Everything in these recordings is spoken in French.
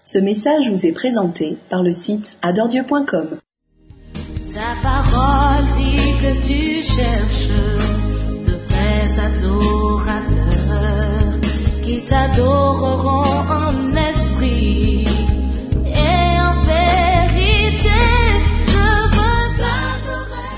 Ce message vous est présenté par le site adoredieu.com. Ta parole dit que tu cherches de vrais adorateurs qui t'adoreront en esprit et en vérité. Je veux t'adorer.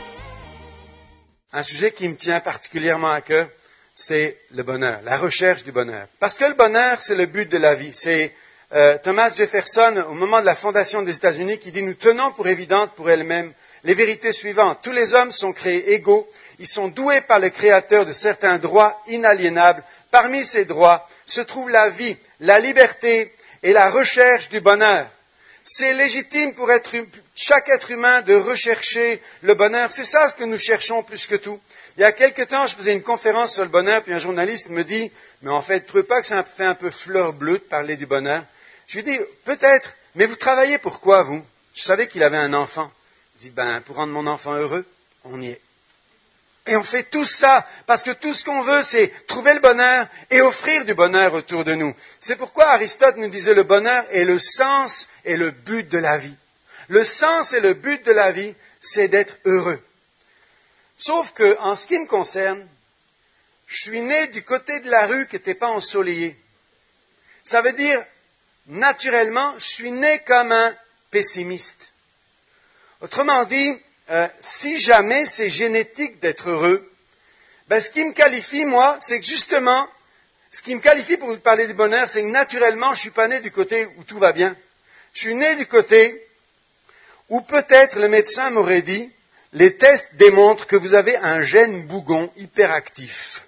Un sujet qui me tient particulièrement à cœur, c'est le bonheur, la recherche du bonheur. Parce que le bonheur, c'est le but de la vie. C'est Thomas Jefferson, au moment de la fondation des États-Unis, qui dit « Nous tenons pour évidentes pour elles-mêmes les vérités suivantes. Tous les hommes sont créés égaux. Ils sont doués par le Créateur de certains droits inaliénables. Parmi ces droits se trouve la vie, la liberté et la recherche du bonheur. C'est légitime pour chaque être humain de rechercher le bonheur. C'est ça ce que nous cherchons plus que tout. Il y a quelque temps, je faisais une conférence sur le bonheur, puis un journaliste me dit « Mais en fait, ne trouvez pas que ça fait un peu fleur bleue de parler du bonheur ?» Je lui dis « Peut-être, mais vous travaillez pour quoi, vous ?» Je savais qu'il avait un enfant. Il dit « Ben, pour rendre mon enfant heureux, on y est. » Et on fait tout ça, parce que tout ce qu'on veut, c'est trouver le bonheur et offrir du bonheur autour de nous. C'est pourquoi Aristote nous disait le bonheur est le sens et le but de la vie. Le sens et le but de la vie, c'est d'être heureux. Sauf que, en ce qui me concerne, je suis né du côté de la rue qui n'était pas ensoleillé. Ça veut dire, naturellement, je suis né comme un pessimiste. Autrement dit, si jamais c'est génétique d'être heureux, ben ce qui me qualifie, moi, c'est que justement, ce qui me qualifie pour vous parler du bonheur, c'est que naturellement, je ne suis pas né du côté où tout va bien. Je suis né du côté où peut-être le médecin m'aurait dit, les tests démontrent que vous avez un gène bougon hyperactif.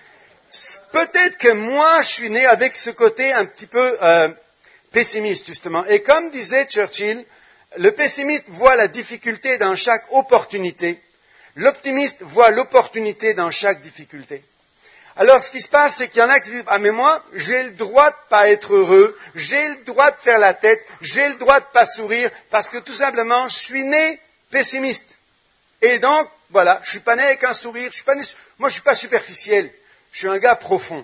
Peut-être que moi, je suis né avec ce côté un petit peu pessimiste, justement. Et comme disait Churchill, le pessimiste voit la difficulté dans chaque opportunité. L'optimiste voit l'opportunité dans chaque difficulté. Alors, ce qui se passe, c'est qu'il y en a qui disent « Ah, mais moi, j'ai le droit de pas être heureux, j'ai le droit de faire la tête, j'ai le droit de pas sourire, parce que tout simplement, je suis né pessimiste. » Et donc, voilà, je suis pas né avec un sourire, moi, je suis pas superficiel, je suis un gars profond.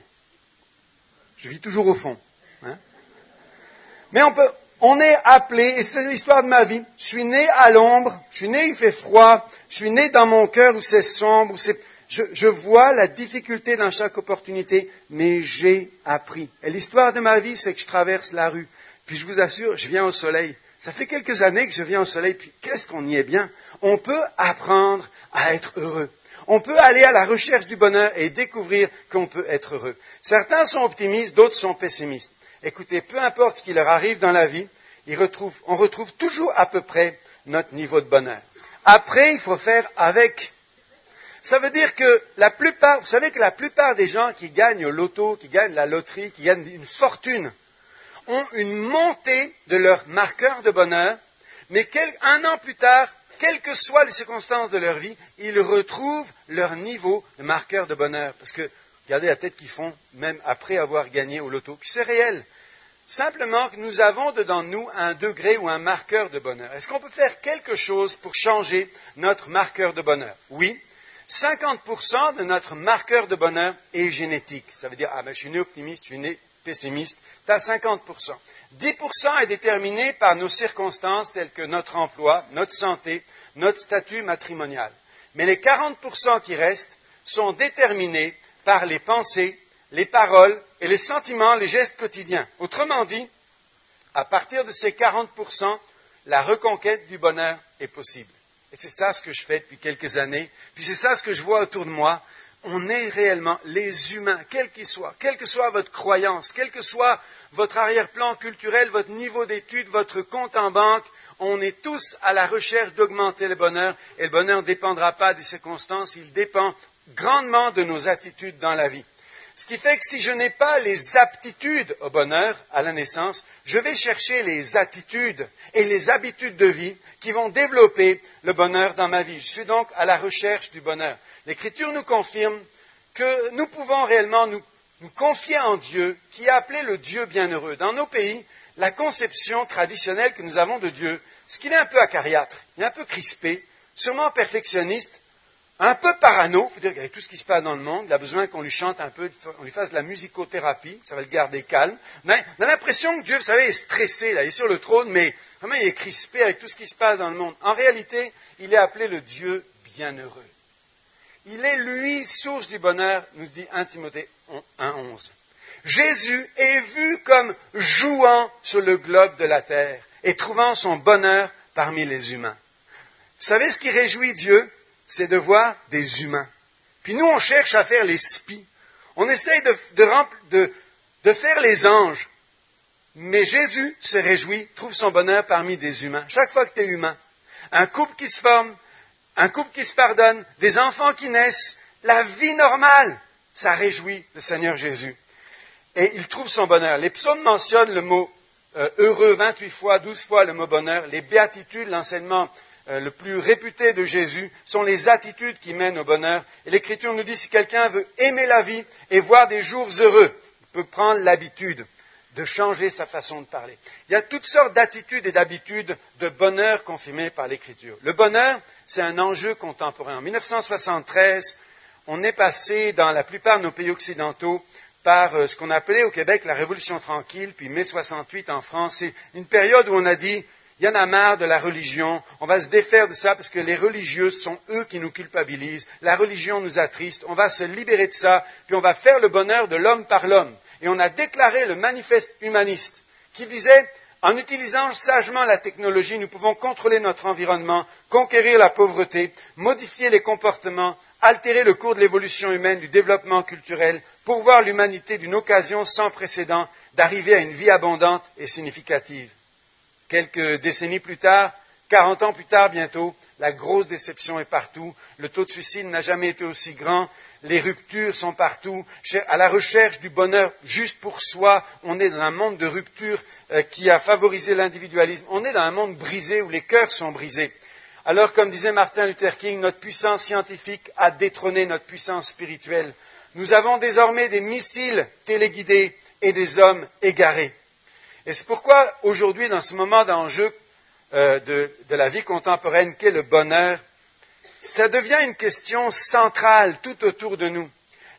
Je vis toujours au fond. Hein. Mais on est appelé, et c'est l'histoire de ma vie, je suis né à l'ombre, je suis né, il fait froid, je suis né dans mon cœur où c'est sombre, je vois la difficulté dans chaque opportunité, mais j'ai appris. Et l'histoire de ma vie, c'est que je traverse la rue, puis je vous assure, je viens au soleil. Ça fait quelques années que je viens au soleil, puis qu'est-ce qu'on y est bien. On peut apprendre à être heureux. On peut aller à la recherche du bonheur et découvrir qu'on peut être heureux. Certains sont optimistes, d'autres sont pessimistes. Écoutez, peu importe ce qui leur arrive dans la vie, on retrouve toujours à peu près notre niveau de bonheur. Après, il faut faire avec. Ça veut dire que vous savez que la plupart des gens qui gagnent au loto, qui gagnent la loterie, qui gagnent une fortune, ont une montée de leur marqueur de bonheur, mais un an plus tard, quelles que soient les circonstances de leur vie, ils retrouvent leur niveau de marqueur de bonheur. Parce que, regardez la tête qu'ils font, même après avoir gagné au loto. Puis c'est réel. Simplement que nous avons dedans nous un degré ou un marqueur de bonheur. Est-ce qu'on peut faire quelque chose pour changer notre marqueur de bonheur? Oui. 50% de notre marqueur de bonheur est génétique. Ça veut dire, je suis né optimiste, je suis né pessimiste. Tu as 50%. 10% est déterminé par nos circonstances telles que notre emploi, notre santé, notre statut matrimonial. Mais les 40% qui restent sont déterminés par les pensées, les paroles et les sentiments, les gestes quotidiens. Autrement dit, à partir de ces 40%, la reconquête du bonheur est possible. Et c'est ça ce que je fais depuis quelques années. Puis c'est ça ce que je vois autour de moi. On est réellement les humains, quels qu'ils soient, quelle que soit votre croyance, quel que soit votre arrière-plan culturel, votre niveau d'études, votre compte en banque, on est tous à la recherche d'augmenter le bonheur. Et le bonheur ne dépendra pas des circonstances, il dépend grandement de nos attitudes dans la vie. Ce qui fait que si je n'ai pas les aptitudes au bonheur à la naissance, je vais chercher les attitudes et les habitudes de vie qui vont développer le bonheur dans ma vie. Je suis donc à la recherche du bonheur. L'Écriture nous confirme que nous pouvons réellement nous confier en Dieu, qui est appelé le Dieu bienheureux. Dans nos pays, la conception traditionnelle que nous avons de Dieu, c'est qu'il est un peu acariâtre, il est un peu crispé, sûrement perfectionniste. un peu parano, il faut dire qu'avec tout ce qui se passe dans le monde, il a besoin qu'on lui chante un peu, on lui fasse de la musicothérapie, ça va le garder calme. Mais on a l'impression que Dieu, vous savez, est stressé, là, il est sur le trône, mais vraiment il est crispé avec tout ce qui se passe dans le monde. En réalité, il est appelé le Dieu bienheureux. Il est, lui, source du bonheur, nous dit 1 Timothée 1,11. Jésus est vu comme jouant sur le globe de la terre et trouvant son bonheur parmi les humains. Vous savez ce qui réjouit Dieu? C'est de voir des humains. Puis nous, on cherche à faire les spies. On essaye de faire les anges. Mais Jésus se réjouit, trouve son bonheur parmi des humains. Chaque fois que tu es humain, un couple qui se forme, un couple qui se pardonne, des enfants qui naissent, la vie normale, ça réjouit le Seigneur Jésus. Et il trouve son bonheur. Les psaumes mentionnent le mot heureux 28 fois, 12 fois le mot bonheur. Les béatitudes, l'enseignement le plus réputé de Jésus, sont les attitudes qui mènent au bonheur. Et l'Écriture nous dit, si quelqu'un veut aimer la vie et voir des jours heureux, il peut prendre l'habitude de changer sa façon de parler. Il y a toutes sortes d'attitudes et d'habitudes de bonheur confirmées par l'Écriture. Le bonheur, c'est un enjeu contemporain. En 1973, on est passé dans la plupart de nos pays occidentaux par ce qu'on appelait au Québec la Révolution tranquille, puis mai 68 en France. C'est une période où on a dit, il y en a marre de la religion, on va se défaire de ça parce que les religieux sont eux qui nous culpabilisent, la religion nous attriste, on va se libérer de ça, puis on va faire le bonheur de l'homme par l'homme. Et on a déclaré le manifeste humaniste qui disait, en utilisant sagement la technologie, nous pouvons contrôler notre environnement, conquérir la pauvreté, modifier les comportements, altérer le cours de l'évolution humaine, du développement culturel, pourvoir l'humanité d'une occasion sans précédent d'arriver à une vie abondante et significative. Quelques décennies plus tard, 40 ans plus tard bientôt, la grosse déception est partout, le taux de suicide n'a jamais été aussi grand, les ruptures sont partout, à la recherche du bonheur juste pour soi, on est dans un monde de rupture qui a favorisé l'individualisme, on est dans un monde brisé où les cœurs sont brisés. Alors, comme disait Martin Luther King, notre puissance scientifique a détrôné notre puissance spirituelle. Nous avons désormais des missiles téléguidés et des hommes égarés. Et c'est pourquoi, aujourd'hui, dans ce moment d'enjeu de la vie contemporaine qu'est le bonheur, ça devient une question centrale tout autour de nous.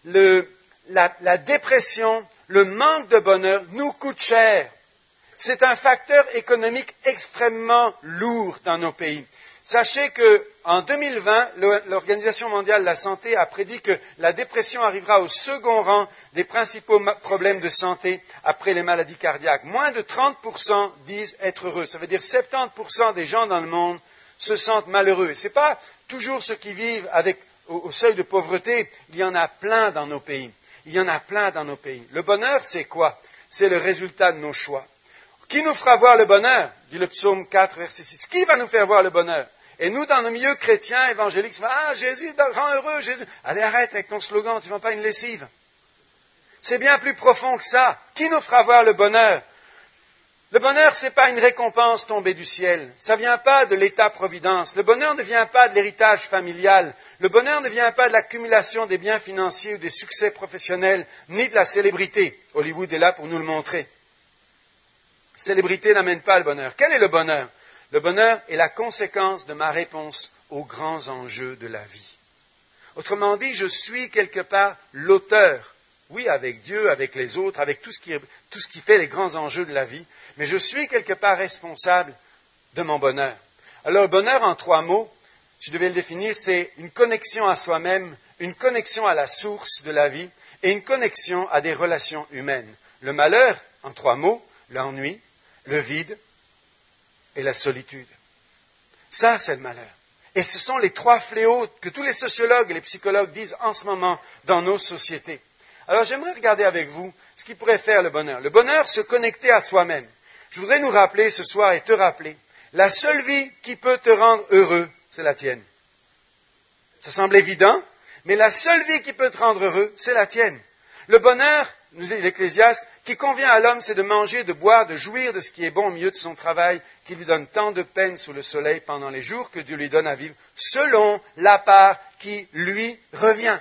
La dépression, le manque de bonheur nous coûte cher. C'est un facteur économique extrêmement lourd dans nos pays. Sachez qu'en 2020, l'Organisation mondiale de la santé a prédit que la dépression arrivera au second rang des principaux problèmes de santé après les maladies cardiaques. Moins de 30% disent être heureux. Ça veut dire 70% des gens dans le monde se sentent malheureux. Et ce n'est pas toujours ceux qui vivent au seuil de pauvreté. Il y en a plein dans nos pays. Il y en a plein dans nos pays. Le bonheur, c'est quoi? C'est le résultat de nos choix. Qui nous fera voir le bonheur? Dit le psaume 4, verset 6. Qui va nous faire voir le bonheur? Et nous, dans nos milieux chrétiens, évangéliques, on dit, ah, Jésus rend heureux, Jésus. Allez, arrête avec ton slogan, tu ne vends pas une lessive. C'est bien plus profond que ça. Qui nous fera voir le bonheur? Le bonheur, ce n'est pas une récompense tombée du ciel. Ça ne vient pas de l'État-providence. Le bonheur ne vient pas de l'héritage familial. Le bonheur ne vient pas de l'accumulation des biens financiers ou des succès professionnels, ni de la célébrité. Hollywood est là pour nous le montrer. Célébrité n'amène pas le bonheur. Quel est le bonheur? Le bonheur est la conséquence de ma réponse aux grands enjeux de la vie. Autrement dit, je suis quelque part l'auteur, oui, avec Dieu, avec les autres, avec tout ce qui fait les grands enjeux de la vie, mais je suis quelque part responsable de mon bonheur. Alors, le bonheur, en 3 mots, si je devais le définir, c'est une connexion à soi-même, une connexion à la source de la vie et une connexion à des relations humaines. Le malheur, en 3 mots, l'ennui, le vide et la solitude. Ça, c'est le malheur. Et ce sont les 3 fléaux que tous les sociologues et les psychologues disent en ce moment dans nos sociétés. Alors, j'aimerais regarder avec vous ce qui pourrait faire le bonheur. Le bonheur, se connecter à soi-même. Je voudrais nous rappeler ce soir et te rappeler, la seule vie qui peut te rendre heureux, c'est la tienne. Ça semble évident, mais la seule vie qui peut te rendre heureux, c'est la tienne. Le bonheur, nous dit l'Ecclésiaste, qui convient à l'homme, c'est de manger, de boire, de jouir de ce qui est bon au milieu de son travail, qui lui donne tant de peine sous le soleil pendant les jours que Dieu lui donne à vivre, selon la part qui lui revient.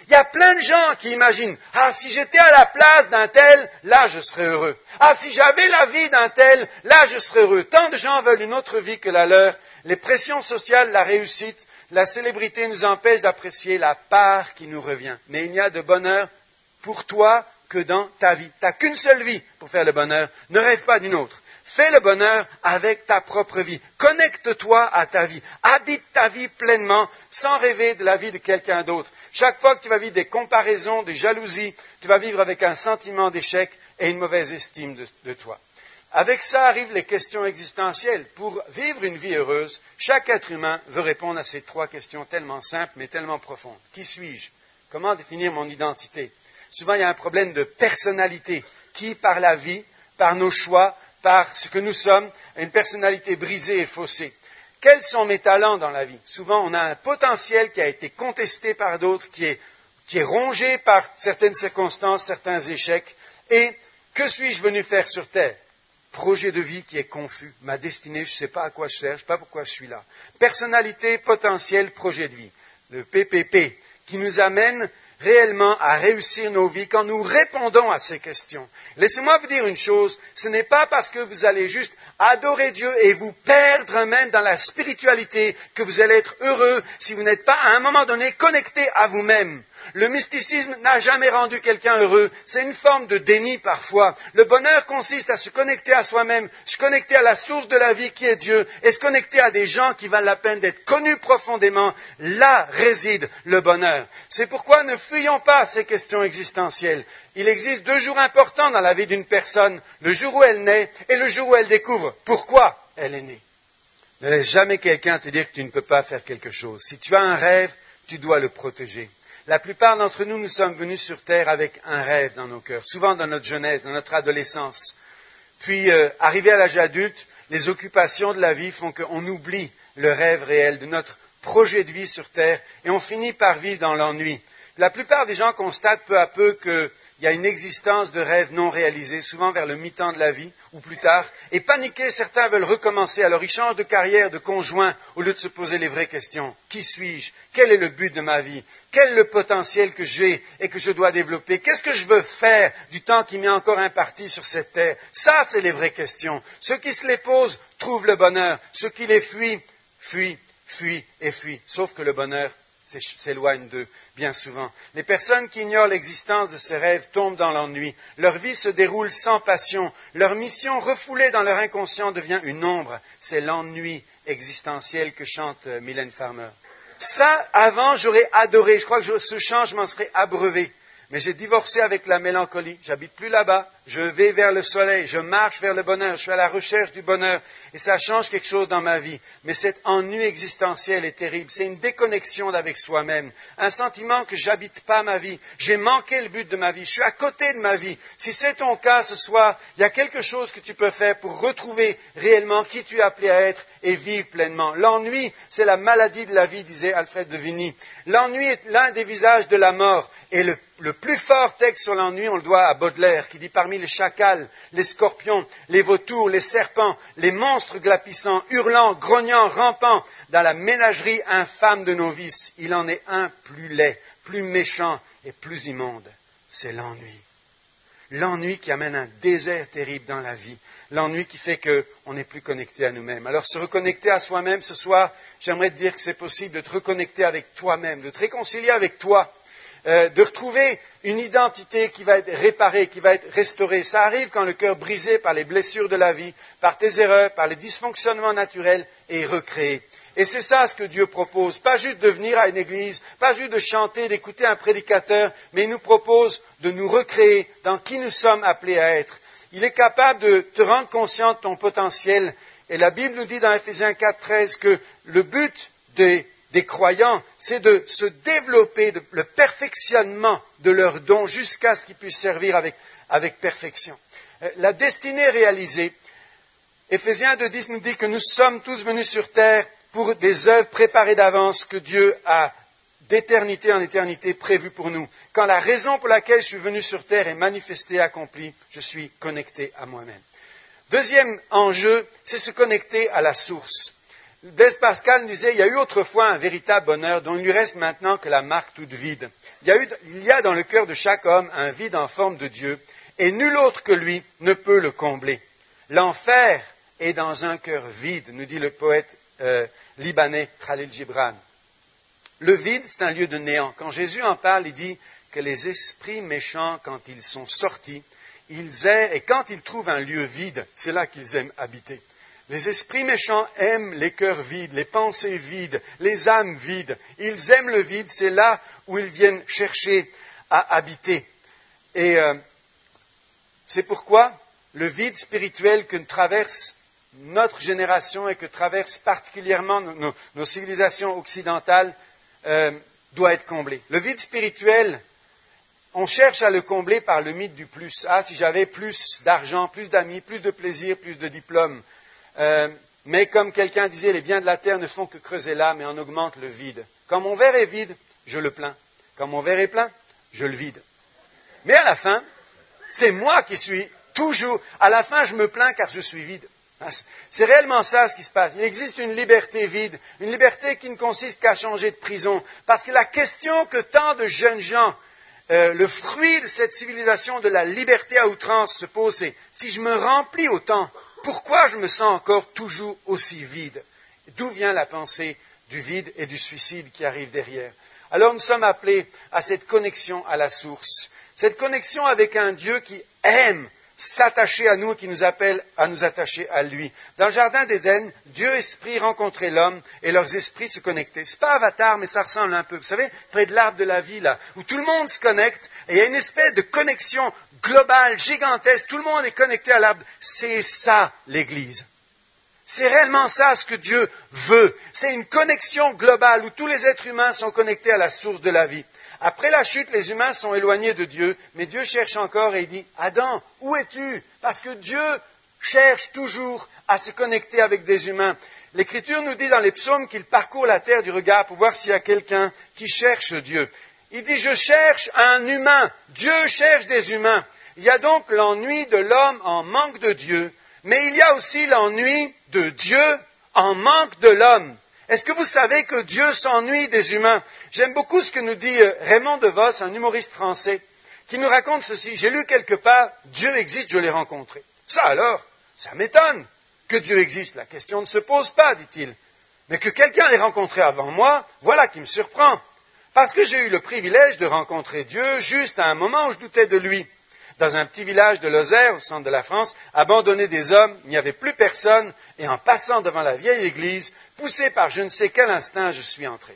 Il y a plein de gens qui imaginent, ah, si j'étais à la place d'un tel, là, je serais heureux. Ah, si j'avais la vie d'un tel, là, je serais heureux. Tant de gens veulent une autre vie que la leur. Les pressions sociales, la réussite, la célébrité nous empêchent d'apprécier la part qui nous revient. Mais il n'y a de bonheur pour toi que dans ta vie. Tu n'as qu'une seule vie pour faire le bonheur. Ne rêve pas d'une autre. Fais le bonheur avec ta propre vie. Connecte-toi à ta vie. Habite ta vie pleinement sans rêver de la vie de quelqu'un d'autre. Chaque fois que tu vas vivre des comparaisons, des jalousies, tu vas vivre avec un sentiment d'échec et une mauvaise estime de toi. Avec ça arrivent les questions existentielles. Pour vivre une vie heureuse, chaque être humain veut répondre à ces 3 questions tellement simples mais tellement profondes. Qui suis-je? Comment définir mon identité? Souvent, il y a un problème de personnalité qui, par la vie, par nos choix, par ce que nous sommes, a une personnalité brisée et faussée. Quels sont mes talents dans la vie? Souvent, on a un potentiel qui a été contesté par d'autres, qui est rongé par certaines circonstances, certains échecs. Et que suis-je venu faire sur Terre? Projet de vie qui est confus. Ma destinée, je ne sais pas à quoi je sers, je ne sais pas pourquoi je suis là. Personnalité, potentiel, projet de vie. Le PPP, qui nous amène réellement à réussir nos vies quand nous répondons à ces questions. Laissez-moi vous dire une chose, ce n'est pas parce que vous allez juste adorer Dieu et vous perdre même dans la spiritualité que vous allez être heureux si vous n'êtes pas à un moment donné connecté à vous-même. Le mysticisme n'a jamais rendu quelqu'un heureux. C'est une forme de déni parfois. Le bonheur consiste à se connecter à soi-même, se connecter à la source de la vie qui est Dieu et se connecter à des gens qui valent la peine d'être connus profondément. Là réside le bonheur. C'est pourquoi ne fuyons pas ces questions existentielles. Il existe 2 jours importants dans la vie d'une personne, le jour où elle naît et le jour où elle découvre pourquoi elle est née. Ne laisse jamais quelqu'un te dire que tu ne peux pas faire quelque chose. Si tu as un rêve, tu dois le protéger. La plupart d'entre nous, nous sommes venus sur Terre avec un rêve dans nos cœurs, souvent dans notre jeunesse, dans notre adolescence. Puis, arrivé à l'âge adulte, les occupations de la vie font qu'on oublie le rêve réel de notre projet de vie sur Terre et on finit par vivre dans l'ennui. La plupart des gens constatent peu à peu qu'il y a une existence de rêves non réalisés, souvent vers le mi-temps de la vie ou plus tard. Et paniqués, certains veulent recommencer. Alors ils changent de carrière, de conjoint, au lieu de se poser les vraies questions. Qui suis-je? Quel est le but de ma vie? Quel est le potentiel que j'ai et que je dois développer? Qu'est-ce que je veux faire du temps qui m'est encore imparti sur cette terre? Ça, c'est les vraies questions. Ceux qui se les posent trouvent le bonheur. Ceux qui les fuient, fuient et fuient. Sauf que le bonheur s'éloigne d'eux, bien souvent. Les personnes qui ignorent l'existence de ces rêves tombent dans l'ennui. Leur vie se déroule sans passion. Leur mission, refoulée dans leur inconscient, devient une ombre. C'est l'ennui existentiel que chante Mylène Farmer. Ça, avant, j'aurais adoré. Je crois que ce chant, je m'en serais abreuvé. Mais j'ai divorcé avec la mélancolie. J'habite plus là-bas. Je vais vers le soleil. Je marche vers le bonheur. Je suis à la recherche du bonheur. Et ça change quelque chose dans ma vie. Mais cet ennui existentiel est terrible. C'est une déconnexion avec soi-même. Un sentiment que j'habite pas ma vie. J'ai manqué le but de ma vie. Je suis à côté de ma vie. Si c'est ton cas ce soir, il y a quelque chose que tu peux faire pour retrouver réellement qui tu es appelé à être et vivre pleinement. L'ennui, c'est la maladie de la vie, disait Alfred de Vigny. L'ennui est l'un des visages de la mort. Et le plus fort texte sur l'ennui, on le doit à Baudelaire, qui dit parmi les chacals, les scorpions, les vautours, les serpents, les monstres glapissants, hurlants, grognants, rampants, dans la ménagerie infâme de nos vices, il en est un plus laid, plus méchant et plus immonde. C'est l'ennui. L'ennui qui amène un désert terrible dans la vie. L'ennui qui fait qu'on n'est plus connecté à nous-mêmes. Alors se reconnecter à soi-même ce soir, j'aimerais te dire que c'est possible de te reconnecter avec toi-même, de te réconcilier avec toi. De retrouver une identité qui va être réparée, qui va être restaurée. Ça arrive quand le cœur brisé par les blessures de la vie, par tes erreurs, par les dysfonctionnements naturels est recréé. Et c'est ça ce que Dieu propose. Pas juste de venir à une église, pas juste de chanter, d'écouter un prédicateur, mais il nous propose de nous recréer dans qui nous sommes appelés à être. Il est capable de te rendre conscient de ton potentiel. Et la Bible nous dit dans Ephésiens 4:13 que le but des croyants, c'est de se développer, le perfectionnement de leurs dons jusqu'à ce qu'ils puissent servir avec perfection. La destinée réalisée, Ephésiens 2:10 nous dit que nous sommes tous venus sur terre pour des œuvres préparées d'avance que Dieu a d'éternité en éternité prévues pour nous. Quand la raison pour laquelle je suis venu sur terre est manifestée et accomplie, je suis connecté à moi-même. Deuxième enjeu, c'est se connecter à la source. Blaise Pascal nous disait, il y a eu autrefois un véritable bonheur dont il lui reste maintenant que la marque toute vide. Il y a dans le cœur de chaque homme un vide en forme de Dieu, et nul autre que lui ne peut le combler. L'enfer est dans un cœur vide, nous dit le poète libanais Khalil Gibran. Le vide, c'est un lieu de néant. Quand Jésus en parle, il dit que les esprits méchants, quand ils sont sortis, et quand ils trouvent un lieu vide, c'est là qu'ils aiment habiter. Les esprits méchants aiment les cœurs vides, les pensées vides, les âmes vides. Ils aiment le vide, c'est là où ils viennent chercher à habiter. Et c'est pourquoi le vide spirituel que traverse notre génération et que traversent particulièrement nos civilisations occidentales doit être comblé. Le vide spirituel, on cherche à le combler par le mythe du plus. Ah, si j'avais plus d'argent, plus d'amis, plus de plaisir, plus de diplômes. Mais comme quelqu'un disait, les biens de la terre ne font que creuser l'âme et en augmentent le vide. Quand mon verre est vide, je le plains. Quand mon verre est plein, je le vide. Mais à la fin, c'est moi qui suis toujours... À la fin, je me plains car je suis vide. C'est réellement ça ce qui se passe. Il existe une liberté vide, une liberté qui ne consiste qu'à changer de prison. Parce que la question que tant de jeunes gens, le fruit de cette civilisation de la liberté à outrance se pose, c'est si je me remplis autant, pourquoi je me sens encore toujours aussi vide? D'où vient la pensée du vide et du suicide qui arrive derrière? Alors nous sommes appelés à cette connexion à la source, cette connexion avec un Dieu qui aime s'attacher à nous et qui nous appelle à nous attacher à lui. Dans le jardin d'Éden, Dieu esprit rencontrait l'homme et leurs esprits se connectaient. C'est pas Avatar, mais ça ressemble un peu. Vous savez, près de l'arbre de la vie, là, où tout le monde se connecte et il y a une espèce de connexion globale, gigantesque. Tout le monde est connecté à l'arbre. C'est ça, l'Église. C'est réellement ça ce que Dieu veut. C'est une connexion globale où tous les êtres humains sont connectés à la source de la vie. Après la chute, les humains sont éloignés de Dieu, mais Dieu cherche encore et il dit, Adam, où es-tu? Parce que Dieu cherche toujours à se connecter avec des humains. L'Écriture nous dit dans les psaumes qu'il parcourt la terre du regard pour voir s'il y a quelqu'un qui cherche Dieu. Il dit, je cherche un humain. Dieu cherche des humains. Il y a donc l'ennui de l'homme en manque de Dieu, mais il y a aussi l'ennui de Dieu en manque de l'homme. Est-ce que vous savez que Dieu s'ennuie des humains? J'aime beaucoup ce que nous dit Raymond DeVos, un humoriste français, qui nous raconte ceci. J'ai lu quelque part, Dieu existe, je l'ai rencontré. Ça alors, ça m'étonne que Dieu existe. La question ne se pose pas, dit-il. Mais que quelqu'un l'ait rencontré avant moi, voilà qui me surprend. Parce que j'ai eu le privilège de rencontrer Dieu juste à un moment où je doutais de lui. Dans un petit village de Lozère, au centre de la France, abandonné des hommes, il n'y avait plus personne, et en passant devant la vieille église, poussé par je ne sais quel instinct, je suis entré.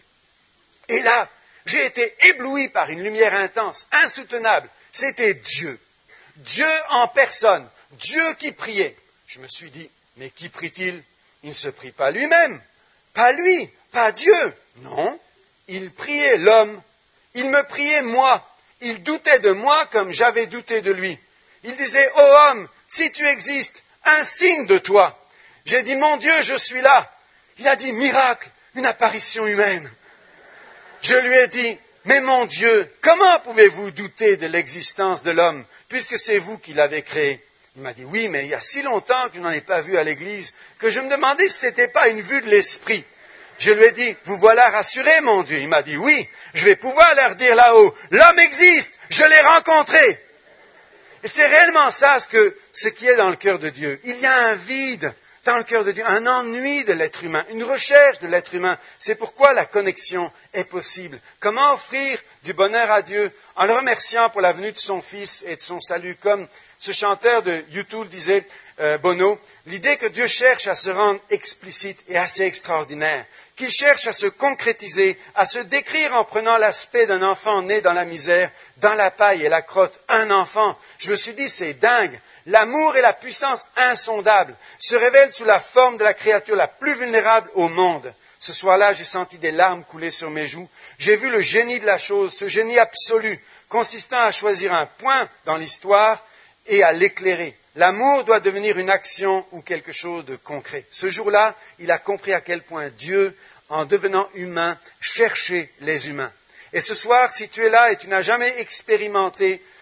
Et là, j'ai été ébloui par une lumière intense, insoutenable. C'était Dieu. Dieu en personne. Dieu qui priait. Je me suis dit, mais qui prie-t-il? Il ne se prie pas lui-même. Pas lui, pas Dieu. Non, il priait l'homme. Il me priait moi. Il doutait de moi comme j'avais douté de lui. Il disait, ô homme, si tu existes, un signe de toi. J'ai dit, mon Dieu, je suis là. Il a dit, miracle, une apparition humaine. Je lui ai dit, mais mon Dieu, comment pouvez-vous douter de l'existence de l'homme, puisque c'est vous qui l'avez créé? Il m'a dit, oui, mais il y a si longtemps que je n'en ai pas vu à l'église, que je me demandais si ce n'était pas une vue de l'esprit. Je lui ai dit, vous voilà rassuré, mon Dieu. Il m'a dit, oui, je vais pouvoir leur dire là-haut, l'homme existe, je l'ai rencontré. Et c'est réellement ça ce qui est dans le cœur de Dieu. Il y a un vide dans le cœur de Dieu, un ennui de l'être humain, une recherche de l'être humain. C'est pourquoi la connexion est possible. Comment offrir du bonheur à Dieu en le remerciant pour la venue de son Fils et de son salut, comme ce chanteur de U2 disait, Bono, l'idée que Dieu cherche à se rendre explicite est assez extraordinaire, qu'il cherche à se concrétiser, à se décrire en prenant l'aspect d'un enfant né dans la misère, dans la paille et la crotte, un enfant. Je me suis dit, c'est dingue. L'amour et la puissance insondable se révèlent sous la forme de la créature la plus vulnérable au monde. Ce soir-là, j'ai senti des larmes couler sur mes joues. J'ai vu le génie de la chose, ce génie absolu, consistant à choisir un point dans l'histoire et à l'éclairer. L'amour doit devenir une action ou quelque chose de concret. Ce jour-là, il a compris à quel point Dieu, en devenant humain, cherchait les humains. Et ce soir, si tu es là et tu n'as jamais expérimenté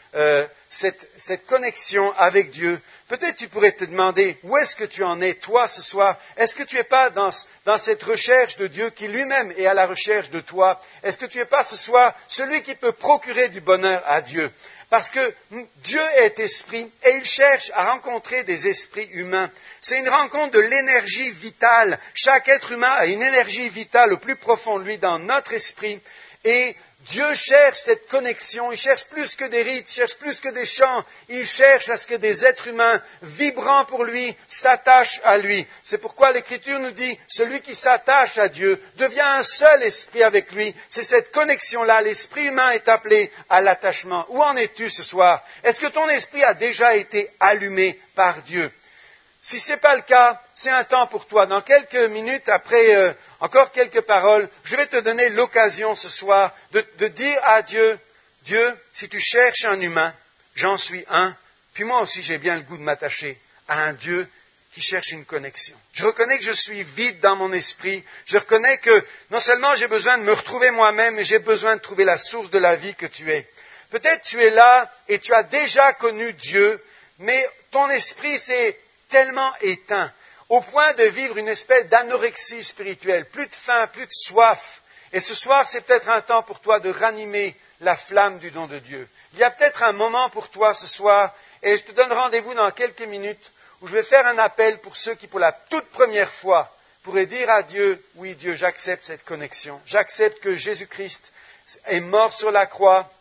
cette connexion avec Dieu. Peut-être tu pourrais te demander, où est-ce que tu en es, toi, ce soir? Est-ce que tu n'es pas dans cette recherche de Dieu qui lui-même est à la recherche de toi? Est-ce que tu n'es pas ce soir celui qui peut procurer du bonheur à Dieu? Parce que Dieu est esprit et il cherche à rencontrer des esprits humains. C'est une rencontre de l'énergie vitale. Chaque être humain a une énergie vitale au plus profond de lui dans notre esprit. Et Dieu cherche cette connexion. Il cherche plus que des rites, il cherche plus que des chants. Il cherche à ce que des êtres humains vibrants pour lui s'attachent à lui. C'est pourquoi l'Écriture nous dit, celui qui s'attache à Dieu devient un seul esprit avec lui. C'est cette connexion-là. L'esprit humain est appelé à l'attachement. Où en es-tu ce soir? Est-ce que ton esprit a déjà été allumé par Dieu? Si ce n'est pas le cas, c'est un temps pour toi. Dans quelques minutes, après encore quelques paroles, je vais te donner l'occasion ce soir de dire à Dieu, Dieu, si tu cherches un humain, j'en suis un, puis moi aussi j'ai bien le goût de m'attacher à un Dieu qui cherche une connexion. Je reconnais que je suis vide dans mon esprit. Je reconnais que non seulement j'ai besoin de me retrouver moi-même, mais j'ai besoin de trouver la source de la vie que tu es. Peut-être tu es là et tu as déjà connu Dieu, mais ton esprit s'est tellement éteint, au point de vivre une espèce d'anorexie spirituelle, plus de faim, plus de soif. Et ce soir, c'est peut-être un temps pour toi de ranimer la flamme du don de Dieu. Il y a peut-être un moment pour toi ce soir, et je te donne rendez-vous dans quelques minutes, où je vais faire un appel pour ceux qui, pour la toute première fois, pourraient dire à Dieu, oui Dieu, j'accepte cette connexion, j'accepte que Jésus-Christ est mort sur la croix,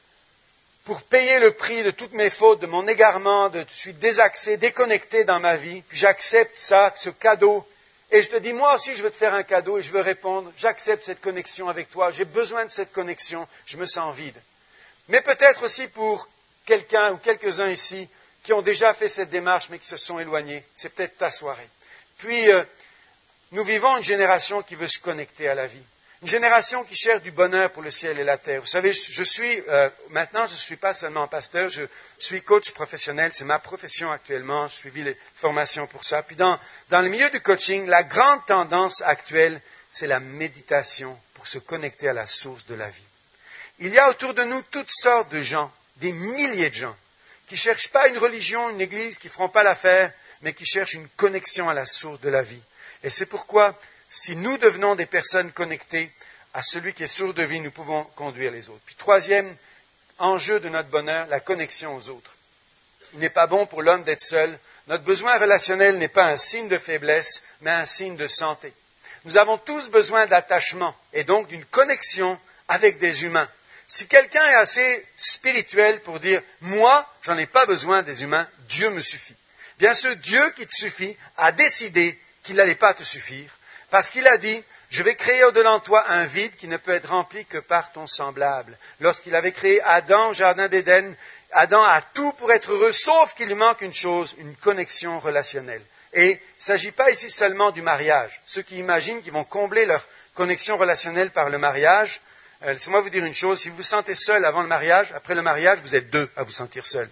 pour payer le prix de toutes mes fautes, de mon égarement, je suis désaxé, déconnecté dans ma vie, puis j'accepte ça, ce cadeau, et je te dis, moi aussi je veux te faire un cadeau, et je veux répondre, j'accepte cette connexion avec toi, j'ai besoin de cette connexion, je me sens vide. Mais peut-être aussi pour quelqu'un ou quelques-uns ici qui ont déjà fait cette démarche, mais qui se sont éloignés, c'est peut-être ta soirée. Puis, nous vivons une génération qui veut se connecter à la vie. Une génération qui cherche du bonheur pour le ciel et la terre. Vous savez, maintenant, je ne suis pas seulement pasteur, je suis coach professionnel, c'est ma profession actuellement, j'ai suivi les formations pour ça. Puis dans le milieu du coaching, la grande tendance actuelle, c'est la méditation pour se connecter à la source de la vie. Il y a autour de nous toutes sortes de gens, des milliers de gens, qui ne cherchent pas une religion, une église, qui ne feront pas l'affaire, mais qui cherchent une connexion à la source de la vie. Et c'est pourquoi, si nous devenons des personnes connectées à celui qui est source de vie, nous pouvons conduire les autres. Puis troisième enjeu de notre bonheur, la connexion aux autres. Il n'est pas bon pour l'homme d'être seul. Notre besoin relationnel n'est pas un signe de faiblesse, mais un signe de santé. Nous avons tous besoin d'attachement et donc d'une connexion avec des humains. Si quelqu'un est assez spirituel pour dire « moi, j'en ai pas besoin des humains, Dieu me suffit », bien ce Dieu qui te suffit a décidé qu'il n'allait pas te suffire. Parce qu'il a dit, je vais créer au-delà de toi un vide qui ne peut être rempli que par ton semblable. Lorsqu'il avait créé Adam au jardin d'Éden, Adam a tout pour être heureux, sauf qu'il lui manque une chose, une connexion relationnelle. Et il ne s'agit pas ici seulement du mariage. Ceux qui imaginent qu'ils vont combler leur connexion relationnelle par le mariage, laissez-moi vous dire une chose, si vous vous sentez seul avant le mariage, après le mariage, vous êtes deux à vous sentir seul.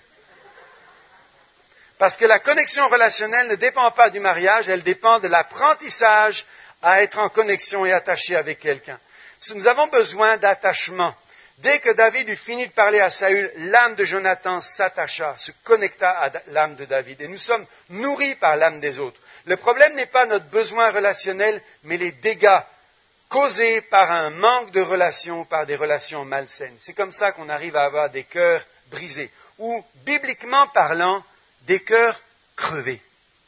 Parce que la connexion relationnelle ne dépend pas du mariage, elle dépend de l'apprentissage à être en connexion et attaché avec quelqu'un. Nous avons besoin d'attachement. Dès que David eut fini de parler à Saül, l'âme de Jonathan s'attacha, se connecta à l'âme de David. Et nous sommes nourris par l'âme des autres. Le problème n'est pas notre besoin relationnel, mais les dégâts causés par un manque de relations, par des relations malsaines. C'est comme ça qu'on arrive à avoir des cœurs brisés. Ou, bibliquement parlant, des cœurs crevés.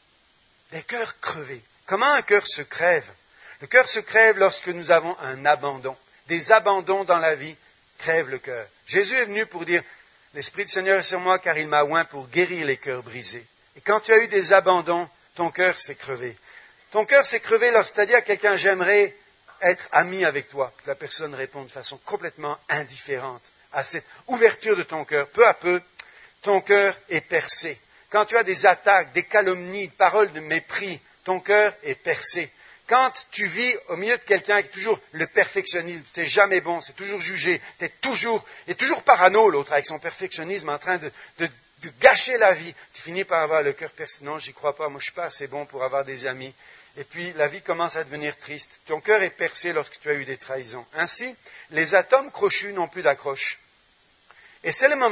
Des cœurs crevés. Comment un cœur se crève? Le cœur se crève lorsque nous avons un abandon. Des abandons dans la vie crèvent le cœur. Jésus est venu pour dire, l'Esprit du Seigneur est sur moi car il m'a oint pour guérir les cœurs brisés. Et quand tu as eu des abandons, ton cœur s'est crevé. Ton cœur s'est crevé lorsque tu as dit à quelqu'un, j'aimerais être ami avec toi. Que la personne répond de façon complètement indifférente à cette ouverture de ton cœur. Peu à peu, ton cœur est percé. Quand tu as des attaques, des calomnies, des paroles de mépris, ton cœur est percé. Quand tu vis au milieu de quelqu'un qui est toujours le perfectionnisme, c'est jamais bon, c'est toujours jugé, il est toujours parano l'autre avec son perfectionnisme en train de gâcher la vie. Tu finis par avoir le cœur percé. Non, j'y crois pas, moi je suis pas assez bon pour avoir des amis. Et puis la vie commence à devenir triste. Ton cœur est percé lorsque tu as eu des trahisons. Ainsi, les atomes crochus n'ont plus d'accroche. Et c'est le moment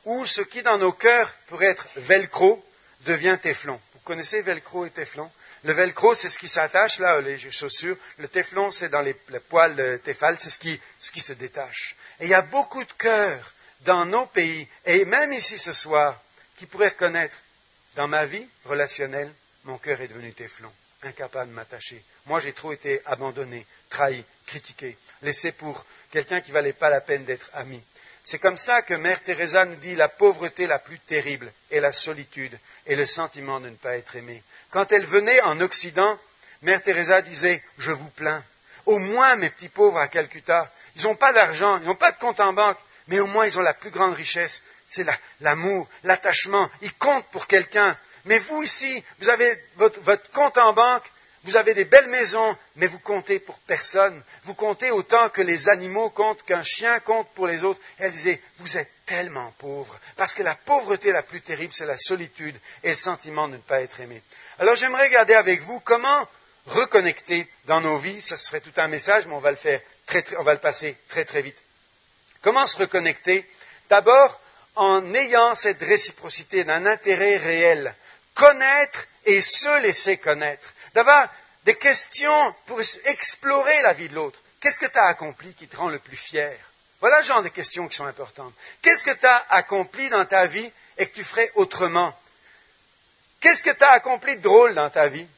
où ce qui dans nos cœurs pourrait être velcro devient téflon. Vous connaissez velcro et téflon? Le velcro, c'est ce qui s'attache, là, les chaussures. Le téflon, c'est dans les poils de téfal, c'est ce qui se détache. Et il y a beaucoup de cœurs dans nos pays, et même ici ce soir, qui pourraient reconnaître, dans ma vie relationnelle, mon cœur est devenu téflon, incapable de m'attacher. Moi, j'ai trop été abandonné, trahi, critiqué, laissé pour quelqu'un qui ne valait pas la peine d'être ami. C'est comme ça que Mère Teresa nous dit la pauvreté la plus terrible est la solitude et le sentiment de ne pas être aimé. Quand elle venait en Occident, Mère Teresa disait « Je vous plains. Au moins mes petits pauvres à Calcutta, ils n'ont pas d'argent, ils n'ont pas de compte en banque, mais au moins ils ont la plus grande richesse, c'est l'amour, l'attachement. Ils comptent pour quelqu'un. Mais vous ici, vous avez votre compte en banque, vous avez des belles maisons, mais vous comptez pour personne. Vous comptez autant que les animaux comptent, qu'un chien compte pour les autres. Et elle disait, vous êtes tellement pauvres. Parce que la pauvreté la plus terrible, c'est la solitude et le sentiment de ne pas être aimé. Alors j'aimerais regarder avec vous comment reconnecter dans nos vies. Ça serait tout un message, mais on va le passer très très vite. Comment se reconnecter? D'abord, en ayant cette réciprocité d'un intérêt réel. Connaître et se laisser connaître. D'avoir des questions pour explorer la vie de l'autre. Qu'est-ce que tu as accompli qui te rend le plus fier? Voilà le genre de questions qui sont importantes. Qu'est-ce que tu as accompli dans ta vie et que tu ferais autrement? Qu'est-ce que tu as accompli de drôle dans ta vie?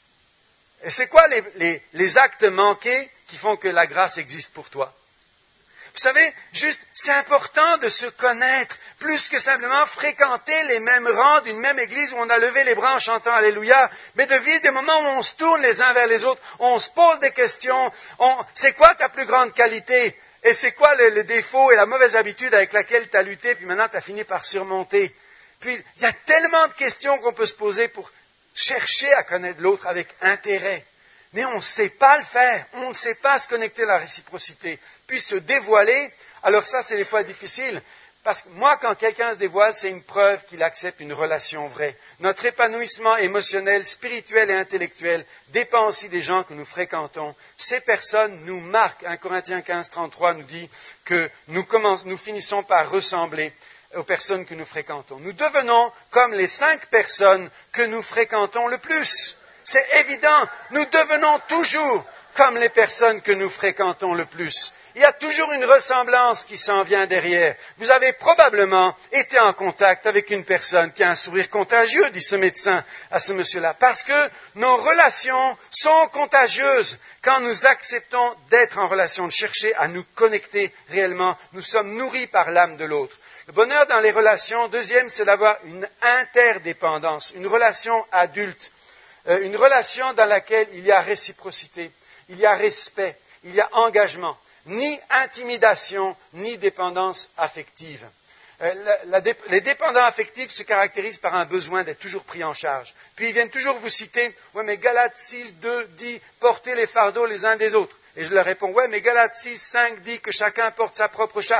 Et c'est quoi les actes manqués qui font que la grâce existe pour toi? Vous savez, c'est important de se connaître, plus que simplement fréquenter les mêmes rangs d'une même église où on a levé les bras en chantant Alléluia, mais de vivre des moments où on se tourne les uns vers les autres, on se pose des questions, c'est quoi ta plus grande qualité? Et c'est quoi le défaut et la mauvaise habitude avec laquelle tu as lutté, puis maintenant tu as fini par surmonter? Puis, il y a tellement de questions qu'on peut se poser pour chercher à connaître l'autre avec intérêt. Mais on ne sait pas le faire, on ne sait pas se connecter à la réciprocité, puis se dévoiler. Alors ça, c'est des fois difficile, parce que moi, quand quelqu'un se dévoile, c'est une preuve qu'il accepte une relation vraie. Notre épanouissement émotionnel, spirituel et intellectuel dépend aussi des gens que nous fréquentons. Ces personnes nous marquent. 1 Corinthiens 15, 33 nous dit que nous finissons par ressembler aux personnes que nous fréquentons. Nous devenons comme les 5 personnes que nous fréquentons le plus. C'est évident, nous devenons toujours comme les personnes que nous fréquentons le plus. Il y a toujours une ressemblance qui s'en vient derrière. Vous avez probablement été en contact avec une personne qui a un sourire contagieux, dit ce médecin à ce monsieur-là, parce que nos relations sont contagieuses. Quand nous acceptons d'être en relation, de chercher à nous connecter réellement, nous sommes nourris par l'âme de l'autre. Le bonheur dans les relations, deuxième, c'est d'avoir une interdépendance, une relation adulte. Une relation dans laquelle il y a réciprocité, il y a respect, il y a engagement, ni intimidation, ni dépendance affective. Les dépendants affectifs se caractérisent par un besoin d'être toujours pris en charge. Puis ils viennent toujours vous citer, « Ouais, mais Galates 6, 2 dit, portez les fardeaux les uns des autres. » Et je leur réponds, « Ouais, mais Galates 6, 5 dit que chacun porte sa propre charge. »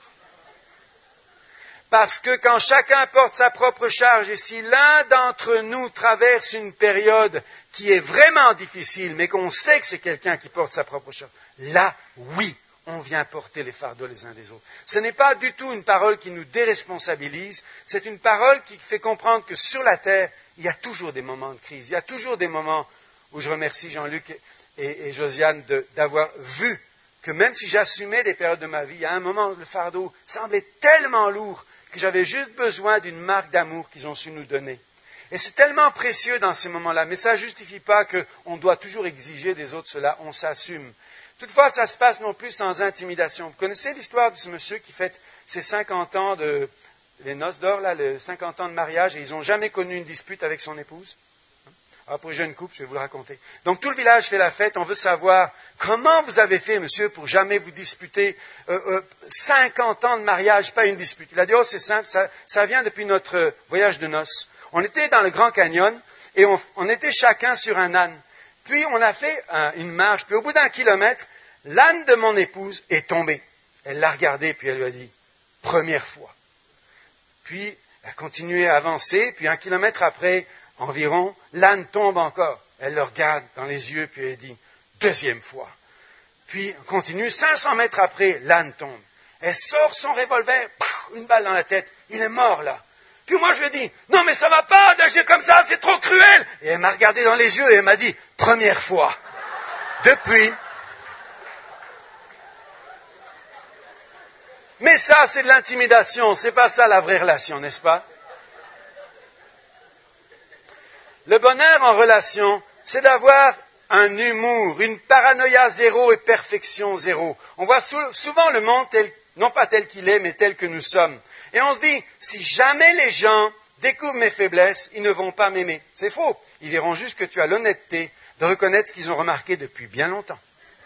Parce que quand chacun porte sa propre charge, et si l'un d'entre nous traverse une période qui est vraiment difficile, mais qu'on sait que c'est quelqu'un qui porte sa propre charge, là, oui, on vient porter les fardeaux les uns des autres. Ce n'est pas du tout une parole qui nous déresponsabilise, c'est une parole qui fait comprendre que sur la terre, il y a toujours des moments de crise, il y a toujours des moments où je remercie Jean-Luc et Josiane d'avoir vu que même si j'assumais des périodes de ma vie, il y a un moment où le fardeau semblait tellement lourd que j'avais juste besoin d'une marque d'amour qu'ils ont su nous donner. Et c'est tellement précieux dans ces moments-là, mais ça ne justifie pas qu'on doit toujours exiger des autres cela, on s'assume. Toutefois, ça se passe non plus sans intimidation. Vous connaissez l'histoire de ce monsieur qui fête ses 50 ans les noces d'or, là, les 50 ans de mariage, et ils n'ont jamais connu une dispute avec son épouse? Alors pour les jeunes couples, je vais vous le raconter. Donc tout le village fait la fête, on veut savoir comment vous avez fait, monsieur, pour jamais vous disputer 50 ans de mariage, pas une dispute. Il a dit, oh c'est simple, ça vient depuis notre voyage de noces. On était dans le Grand Canyon et on était chacun sur un âne. Puis on a fait une marche, puis au bout d'1 kilomètre, l'âne de mon épouse est tombé. Elle l'a regardé, puis elle lui a dit, première fois. Puis elle a continué à avancer, puis 1 kilomètre après, environ, l'âne tombe encore. Elle le regarde dans les yeux, puis elle dit, deuxième fois. Puis, on continue, 500 mètres après, l'âne tombe. Elle sort son revolver, une balle dans la tête. il est mort là. Puis moi je lui ai dit, non mais ça va pas d'agir comme ça, c'est trop cruel. Et elle m'a regardé dans les yeux et elle m'a dit, première fois. Depuis. Mais ça c'est de l'intimidation, c'est pas ça la vraie relation, n'est-ce pas? Le bonheur en relation, c'est d'avoir un humour, une paranoïa zéro et perfection zéro. On voit souvent le monde non pas tel qu'il est, mais tel que nous sommes. Et on se dit, si jamais les gens découvrent mes faiblesses, ils ne vont pas m'aimer. C'est faux. Ils verront juste que tu as l'honnêteté de reconnaître ce qu'ils ont remarqué depuis bien longtemps.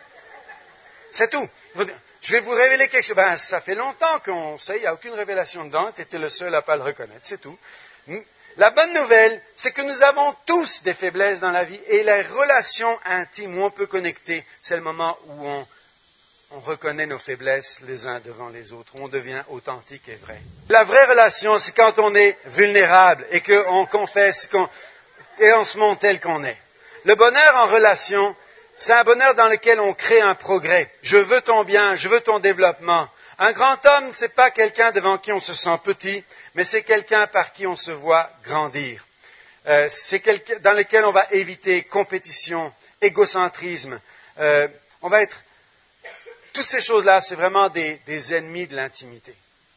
C'est tout. Je vais vous révéler quelque chose. Ça fait longtemps qu'on sait, il n'y a aucune révélation dedans, tu étais le seul à ne pas le reconnaître, c'est tout. La bonne nouvelle, c'est que nous avons tous des faiblesses dans la vie et les relations intimes où on peut connecter, c'est le moment où on reconnaît nos faiblesses les uns devant les autres, où on devient authentique et vrai. La vraie relation, c'est quand on est vulnérable et qu'on confesse et on se montre tel qu'on est. Le bonheur en relation, c'est un bonheur dans lequel on crée un progrès. Je veux ton bien, je veux ton développement. Un grand homme, c'est pas quelqu'un devant qui on se sent petit, mais c'est quelqu'un par qui on se voit grandir. C'est quelqu'un dans lequel on va éviter compétition, égocentrisme. On va être... Toutes ces choses-là, c'est vraiment des ennemis de l'intimité.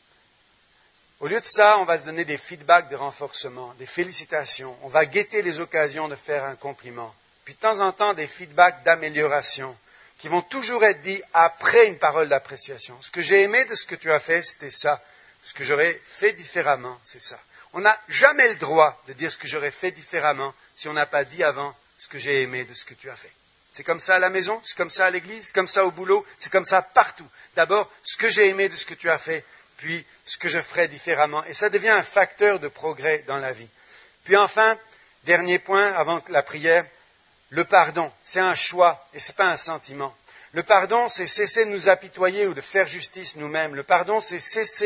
Au lieu de ça, on va se donner des feedbacks de renforcement, des félicitations. On va guetter les occasions de faire un compliment. Puis de temps en temps, des feedbacks d'amélioration qui vont toujours être dits après une parole d'appréciation. Ce que j'ai aimé de ce que tu as fait, c'était ça. Ce que j'aurais fait différemment, c'est ça. On n'a jamais le droit de dire ce que j'aurais fait différemment si on n'a pas dit avant ce que j'ai aimé de ce que tu as fait. C'est comme ça à la maison, c'est comme ça à l'église, c'est comme ça au boulot, c'est comme ça partout. D'abord, ce que j'ai aimé de ce que tu as fait, puis ce que je ferais différemment. Et ça devient un facteur de progrès dans la vie. Puis enfin, dernier point avant la prière, le pardon, c'est un choix et ce n'est pas un sentiment. Le pardon, c'est cesser de nous apitoyer ou de faire justice nous-mêmes. Le pardon, c'est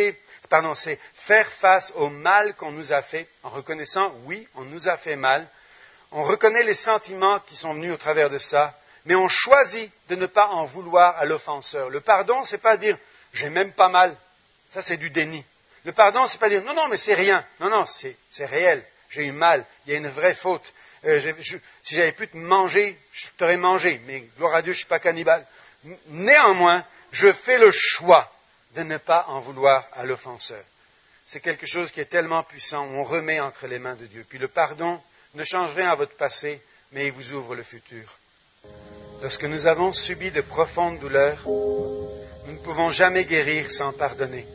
faire face au mal qu'on nous a fait en reconnaissant, oui, on nous a fait mal. On reconnaît les sentiments qui sont venus au travers de ça, mais on choisit de ne pas en vouloir à l'offenseur. Le pardon, c'est pas dire « j'ai même pas mal ». Ça, c'est du déni. Le pardon, c'est pas dire « non, mais c'est rien ». Non, c'est réel. J'ai eu mal. Il y a une vraie faute. Si j'avais pu te manger, je t'aurais mangé. Mais gloire à Dieu, je ne suis pas cannibale. Néanmoins, je fais le choix de ne pas en vouloir à l'offenseur. C'est quelque chose qui est tellement puissant, on remet entre les mains de Dieu. Puis le pardon ne change rien à votre passé, mais il vous ouvre le futur. Lorsque nous avons subi de profondes douleurs, nous ne pouvons jamais guérir sans pardonner.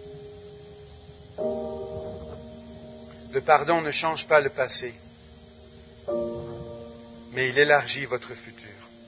Le pardon ne change pas le passé, mais il élargit votre futur.